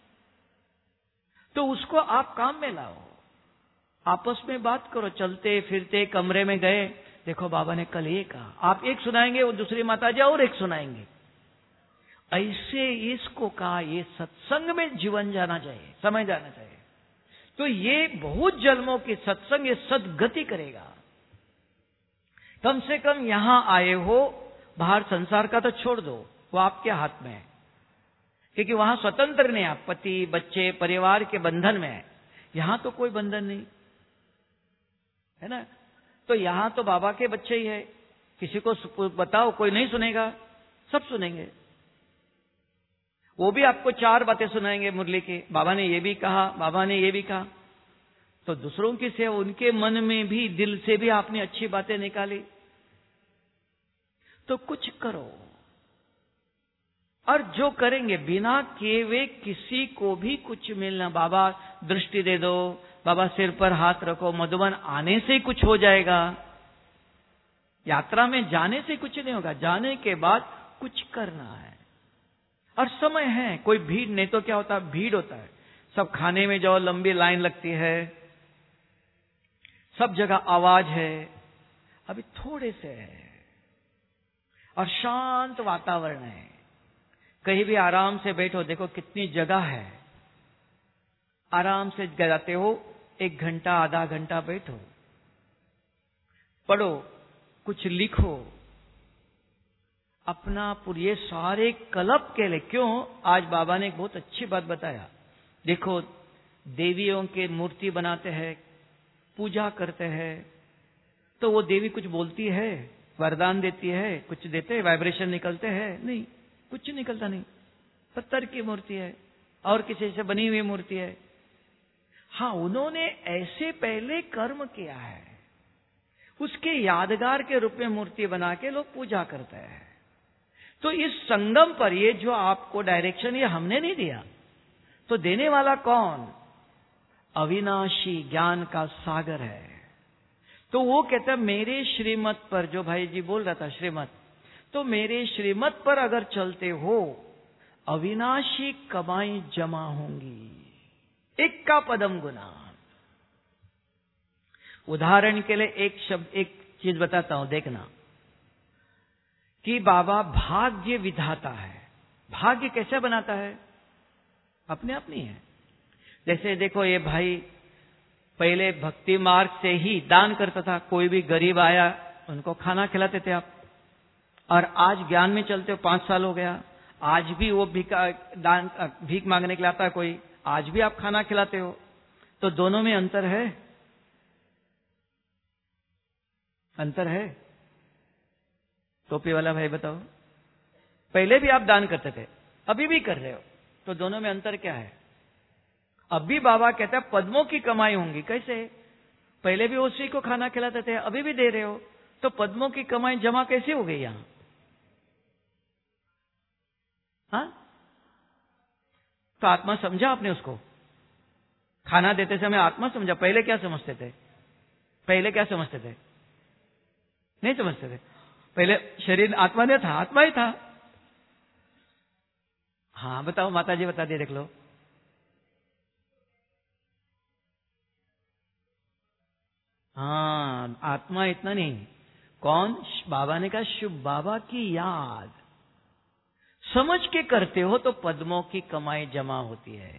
तो उसको आप काम में लाओ, आपस में बात करो। चलते फिरते कमरे में गए, देखो बाबा ने कल ये कहा, आप एक सुनाएंगे, वो दूसरी माता जी और एक सुनाएंगे। ऐसे इसको कहा, ये सत्संग में जीवन जाना चाहिए, समय जाना चाहिए। तो ये बहुत जन्मों की सत्संग, ये सदगति करेगा। कम से कम यहां आए हो, बाहर संसार का तो छोड़ दो, वो आपके हाथ में है, क्योंकि वहां स्वतंत्र नहीं, आप पति बच्चे परिवार के बंधन में है। यहां तो कोई बंधन नहीं है ना। तो यहां तो बाबा के बच्चे ही है। किसी को बताओ, कोई नहीं सुनेगा, सब सुनेंगे। वो भी आपको चार बातें सुनाएंगे मुरली की, बाबा ने ये भी कहा, बाबा ने ये भी कहा। तो दूसरों की सेवा, उनके मन में भी, दिल से भी आपने अच्छी बातें निकाली, तो कुछ करो। और जो करेंगे बिना किए हुए किसी को भी कुछ मिलना। बाबा दृष्टि दे दो, बाबा सिर पर हाथ रखो, मधुबन आने से कुछ हो जाएगा। यात्रा में जाने से कुछ नहीं होगा, जाने के बाद कुछ करना है। और समय है, कोई भीड़ नहीं तो क्या होता है, भीड़ होता है। सब खाने में जाओ, लंबी लाइन लगती है, सब जगह आवाज है। अभी थोड़े से है और शांत वातावरण है, कहीं भी आराम से बैठो। देखो कितनी जगह है, आराम से जाते हो, 1 घंटा आधा घंटा बैठो, पढ़ो, कुछ लिखो, अपना ये सारे कल्प के लिए। क्यों? आज बाबा ने एक बहुत अच्छी बात बताया। देखो देवियों के मूर्ति बनाते हैं, पूजा करते हैं, तो वो देवी कुछ बोलती है, वरदान देती है, कुछ देते हैं, वाइब्रेशन निकलते हैं? नहीं, कुछ निकलता नहीं। पत्थर की मूर्ति है और किसी से बनी हुई मूर्ति है। हाँ, उन्होंने ऐसे पहले कर्म किया है, उसके यादगार के रूप में मूर्ति बना के लोग पूजा करते हैं। तो इस संगम पर ये जो आपको डायरेक्शन, ये हमने नहीं दिया, तो देने वाला कौन? अविनाशी ज्ञान का सागर है। तो वो कहता है मेरे श्रीमत पर, जो भाई जी बोल रहा था श्रीमत, तो मेरे श्रीमत पर अगर चलते हो, अविनाशी कमाई जमा होंगी, एक का पदम गुना। उदाहरण के लिए एक शब्द, एक चीज बताता हूं, देखना कि बाबा भाग्य विधाता है। भाग्य कैसे बनाता है? अपने आप नहीं है। जैसे देखो, ये भाई पहले भक्ति मार्ग से ही दान करता था। कोई भी गरीब आया उनको खाना खिलाते थे आप। और आज ज्ञान में चलते हो, 5 साल हो गया, आज भी वो भीख मांगने के लिए आता है कोई, आज भी आप खाना खिलाते हो। तो दोनों में अंतर है, अंतर है। टोपी वाला भाई बताओ, पहले भी आप दान करते थे, अभी भी कर रहे हो, तो दोनों में अंतर क्या है? अभी बाबा कहता है पद्मों की कमाई होंगी। कैसे? पहले भी उसी को खाना खिलाते थे, अभी भी दे रहे हो, तो पद्मों की कमाई जमा कैसे हो गई यहां? हाँ? तो आत्मा समझा आपने उसको? खाना देते समय आत्मा समझा। पहले क्या समझते थे? पहले क्या समझते थे? नहीं समझते थे। पहले शरीर आत्मा नहीं था, आत्मा ही था। हाँ बताओ, माता जी बता दिए, देख लो। हाँ, आत्मा इतना नहीं। कौन? बाबा ने कहा शुभ बाबा की याद समझ के करते हो तो पद्मों की कमाई जमा होती है।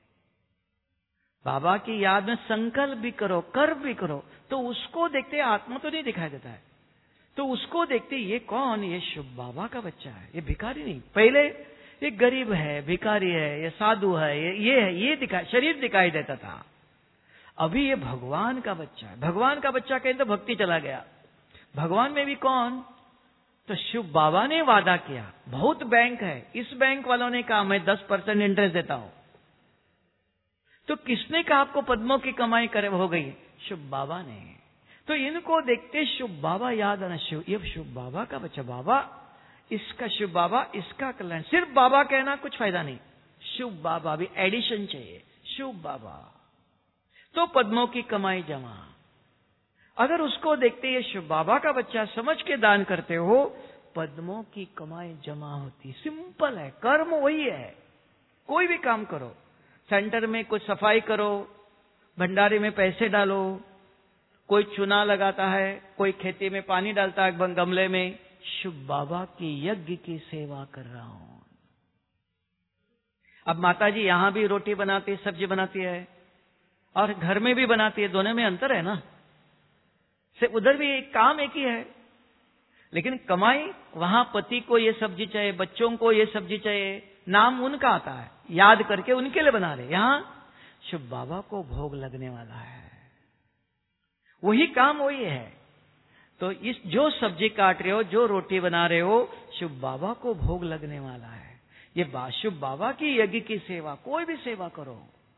बाबा की याद में संकल्प भी करो, कर्म भी करो, तो उसको देखते आत्मा तो नहीं दिखाई देता है, तो उसको देखते ये कौन? ये शुभ बाबा का बच्चा है, ये भिखारी नहीं। पहले ये गरीब है, भिखारी है, ये साधु है, ये है, ये दिखाई, शरीर दिखाई देता था। अभी ये भगवान का बच्चा है। भगवान का बच्चा कहें तो भक्ति चला गया। भगवान में भी कौन? तो शिव बाबा ने वादा किया। बहुत बैंक है, इस बैंक वालों ने कहा मैं 10% इंटरेस्ट देता हूं। तो किसने कहा आपको पद्मों की कमाई करे हो गई? शिव बाबा ने। तो इनको देखते शिव बाबा याद आना। शिव, ये शिव बाबा का बच्चा, बाबा इसका, शिव बाबा इसका कल्याण। सिर्फ बाबा कहना कुछ फायदा नहीं, शिव बाबा भी एडिशन चाहिए। शिव बाबा तो पद्मों की कमाई जमा। अगर उसको देखते ये शिव बाबा का बच्चा समझ के दान करते हो, पद्मों की कमाई जमा होती। सिंपल है, कर्म वही है। कोई भी काम करो, सेंटर में कुछ सफाई करो, भंडारे में पैसे डालो, कोई चुना लगाता है, कोई खेती में पानी डालता है गमले में, शिव बाबा की यज्ञ की सेवा कर रहा हूं। अब माता जी यहां भी रोटी बनाती, सब्जी बनाती है, और घर में भी बनाती है, दोनों में अंतर है ना। से उधर भी काम एक ही है, लेकिन कमाई वहां पति को ये सब्जी चाहिए, बच्चों को ये सब्जी चाहिए, नाम उनका आता है, याद करके उनके लिए बना रहे। यहां शिव बाबा को भोग लगने वाला है, वही काम वही है। तो इस जो सब्जी काट रहे हो, जो रोटी बना रहे हो, शिव बाबा को भोग लगने वाला है। ये शिव बाबा की यज्ञ की सेवा, कोई भी सेवा करो,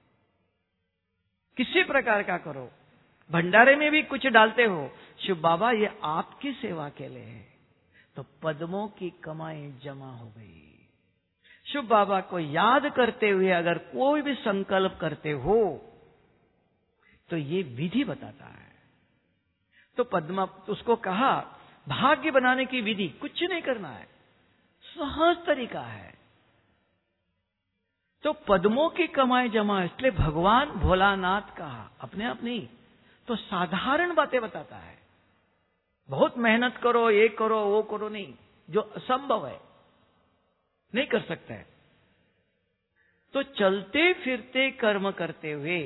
किसी प्रकार का करो, भंडारे में भी कुछ डालते हो, शिव बाबा ये आपकी सेवा के लिए है, तो पद्मों की कमाई जमा हो गई। शिव बाबा को याद करते हुए अगर कोई भी संकल्प करते हो तो ये विधि बताता है। तो पद्मा, उसको कहा भाग्य बनाने की विधि, कुछ नहीं करना है, सहज तरीका है। तो पद्मों की कमाई जमा, इसलिए भगवान भोलानाथ कहा, अपने आप नहीं, तो साधारण बातें बताता है। बहुत मेहनत करो, ये करो, वो करो नहीं, जो असंभव है, नहीं कर सकते है। तो चलते फिरते कर्म करते हुए,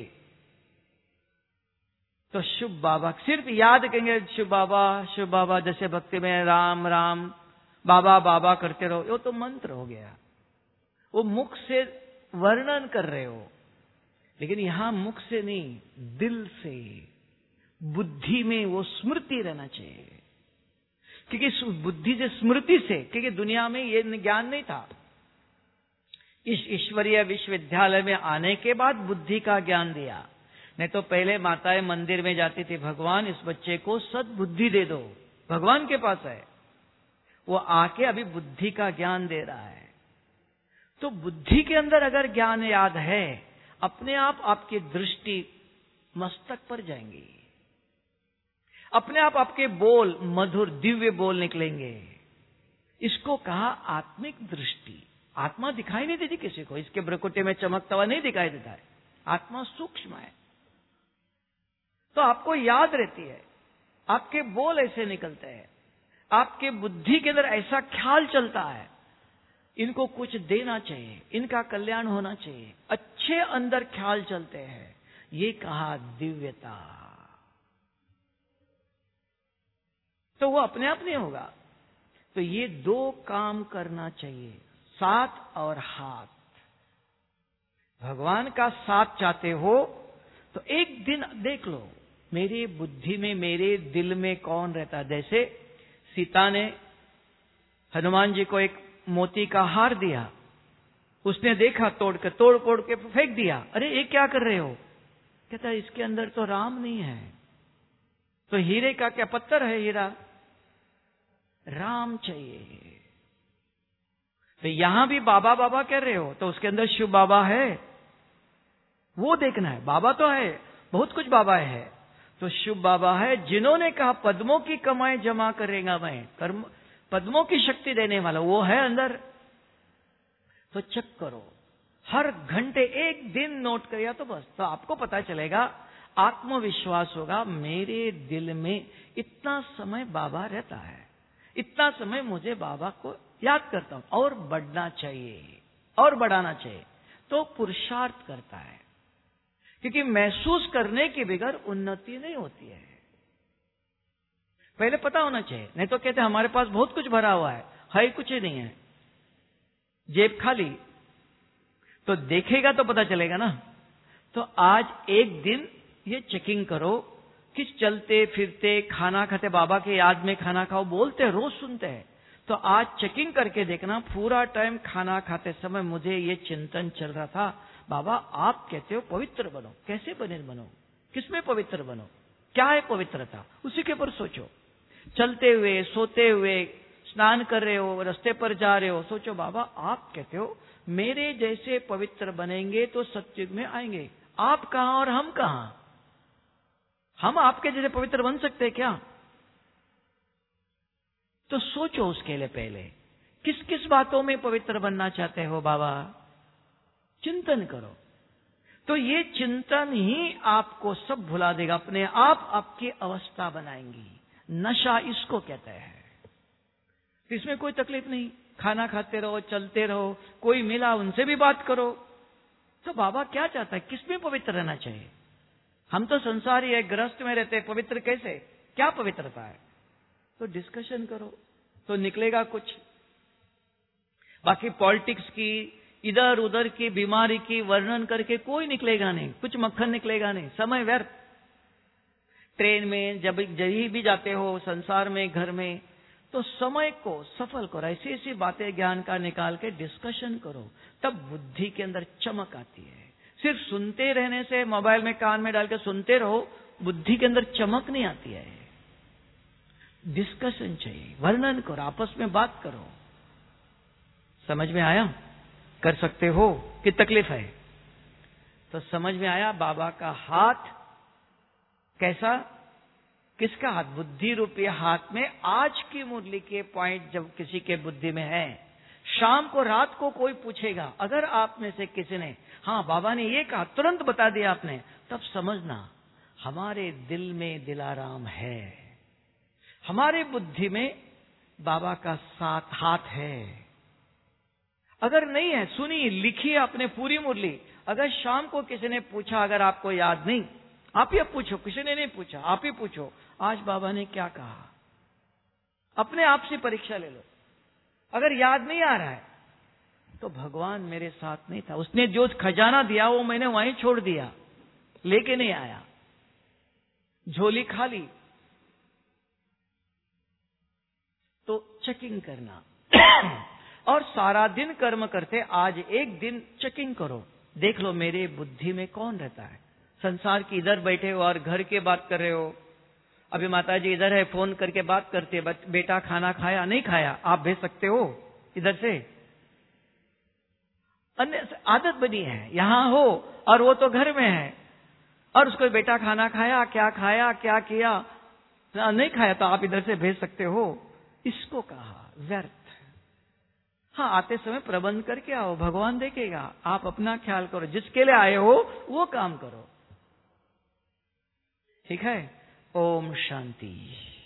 तो शिव बाबा सिर्फ याद करेंगे, शिव बाबा, जैसे भक्ति में राम राम बाबा बाबा करते रहो, वो तो मंत्र हो गया, वो मुख से वर्णन कर रहे हो। लेकिन यहां मुख से नहीं, दिल से, बुद्धि में वो स्मृति रहना चाहिए। क्योंकि बुद्धि से, स्मृति से, क्योंकि दुनिया में ये ज्ञान नहीं था। इस ईश्वरीय विश्वविद्यालय में आने के बाद बुद्धि का ज्ञान दिया। नहीं तो पहले माताएं मंदिर में जाती थी, भगवान इस बच्चे को सद्बुद्धि दे दो, भगवान के पास है। वो आके अभी बुद्धि का ज्ञान दे रहा है। तो बुद्धि के अंदर अगर ज्ञान याद है, अपने आप आपकी दृष्टि मस्तक पर जाएंगी, अपने आप आपके बोल मधुर दिव्य बोल निकलेंगे। इसको कहा आत्मिक दृष्टि। आत्मा दिखाई नहीं देती किसी को, इसके ब्रकुटे में चमकता हुआ नहीं दिखाई देता है, आत्मा सूक्ष्म है। तो आपको याद रहती है, आपके बोल ऐसे निकलते हैं, आपके बुद्धि के अंदर ऐसा ख्याल चलता है, इनको कुछ देना चाहिए, इनका कल्याण होना चाहिए, अच्छे अंदर ख्याल चलते हैं। ये कहा दिव्यता। तो वो अपने आप नहीं होगा। तो ये दो काम करना चाहिए, साथ और हाथ। भगवान का साथ चाहते हो तो एक दिन देख लो, मेरी बुद्धि में, मेरे दिल में कौन रहता है। जैसे सीता ने हनुमान जी को एक मोती का हार दिया, उसने देखा, तोड़ के फेंक दिया। अरे ये क्या कर रहे हो? कहता इसके अंदर तो राम नहीं है। तो हीरे का क्या पत्थर है हीरा? राम चाहिए। तो यहां भी बाबा बाबा कह रहे हो तो उसके अंदर शिव बाबा है, वो देखना है। बाबा तो है, बहुत कुछ बाबा है। तो शिव बाबा है जिन्होंने कहा पद्मों की कमाई जमा करेगा मैं, कर्म पद्मों की शक्ति देने वाला वो है अंदर। तो चेक करो, हर घंटे एक दिन नोट करिए तो बस, तो आपको पता चलेगा, आत्मविश्वास होगा, मेरे दिल में इतना समय बाबा रहता है, इतना समय मुझे बाबा को याद करता हूं, और बढ़ना चाहिए और बढ़ाना चाहिए। तो पुरुषार्थ करता है, क्योंकि महसूस करने के बगैर उन्नति नहीं होती है। पहले पता होना चाहिए, नहीं तो कहते हमारे पास बहुत कुछ भरा हुआ है कुछ ही नहीं है, जेब खाली। तो देखेगा तो पता चलेगा ना। तो आज एक दिन ये चेकिंग करो, किस चलते फिरते खाना खाते, बाबा के याद में खाना खाओ बोलते, रोज सुनते हैं। तो आज चेकिंग करके देखना, पूरा टाइम खाना खाते समय मुझे ये चिंतन चल रहा था, बाबा आप कहते हो पवित्र बनो, कैसे बनो, किसमें पवित्र बनो, क्या है पवित्रता, उसी के ऊपर सोचो। चलते हुए, सोते हुए, स्नान कर रहे हो, रास्ते पर जा रहे हो, सोचो बाबा आप कहते हो मेरे जैसे पवित्र बनेंगे तो सत्युग में आएंगे। आप कहां और हम कहां? हम आपके जैसे पवित्र बन सकते हैं क्या? तो सोचो उसके लिए पहले, किस किस बातों में पवित्र बनना चाहते हो बाबा, चिंतन करो। तो ये चिंतन ही आपको सब भुला देगा, अपने आप आपकी अवस्था बनाएंगी। नशा इसको कहते हैं। इसमें कोई तकलीफ नहीं, खाना खाते रहो, चलते रहो, कोई मिला उनसे भी बात करो। तो बाबा क्या चाहता है, किसमें पवित्र रहना चाहिए? हम तो संसारी है, गृहस्थ में रहते, पवित्र कैसे, क्या पवित्रता है? तो डिस्कशन करो तो निकलेगा कुछ। बाकी पॉलिटिक्स की, इधर उधर की बीमारी की वर्णन करके कोई निकलेगा नहीं, कुछ मक्खन निकलेगा नहीं, समय व्यर्थ। ट्रेन में जब भी जाते हो, संसार में, घर में, तो समय को सफल करो, ऐसी ऐसी बातें ज्ञान का निकाल के डिस्कशन करो, तब बुद्धि के अंदर चमक आती है। सिर्फ सुनते रहने से, मोबाइल में कान में डाल के सुनते रहो, बुद्धि के अंदर चमक नहीं आती है। डिस्कशन चाहिए, वर्णन करो, आपस में बात करो। समझ में आया? कर सकते हो कि तकलीफ है? तो समझ में आया बाबा का हाथ कैसा, किसका हाथ? बुद्धि रूपी हाथ में। आज की मुरली के पॉइंट जब किसी के बुद्धि में है, शाम को रात को कोई पूछेगा, अगर आप में से किसी ने हाँ बाबा ने ये कहा, तुरंत बता दिया आपने, तब समझना हमारे दिल में दिलाराम है, हमारे बुद्धि में बाबा का साथ हाथ है। अगर नहीं है, सुनिए, लिखिए आपने पूरी मुरली। अगर शाम को किसी ने पूछा, अगर आपको याद नहीं, आप ही पूछो, किसी ने नहीं पूछा, आप ही पूछो, आज बाबा ने क्या कहा। अपने आप से परीक्षा ले लो। अगर याद नहीं आ रहा है तो भगवान मेरे साथ नहीं था, उसने जो खजाना दिया वो मैंने वहीं छोड़ दिया, लेके नहीं आया, झोली खाली। तो चेकिंग करना और सारा दिन कर्म करते, आज एक दिन चेकिंग करो, देख लो मेरे बुद्धि में कौन रहता है। संसार की इधर बैठे हो और घर के बात कर रहे हो। अभी माता जी इधर है, फोन करके बात करते हैं, बेटा खाना खाया नहीं खाया, आप भेज सकते हो इधर से। अन्य आदत बनी है, यहां हो और वो तो घर में है, और उसको बेटा खाना खाया, क्या किया, नहीं खाया तो आप इधर से भेज सकते हो। इसको कहा व्यर्थ। हाँ, आते समय प्रबंध करके आओ, भगवान देखेगा, आप अपना ख्याल करो, जिसके लिए आए हो वो काम करो। ठीक है? ओम शांति।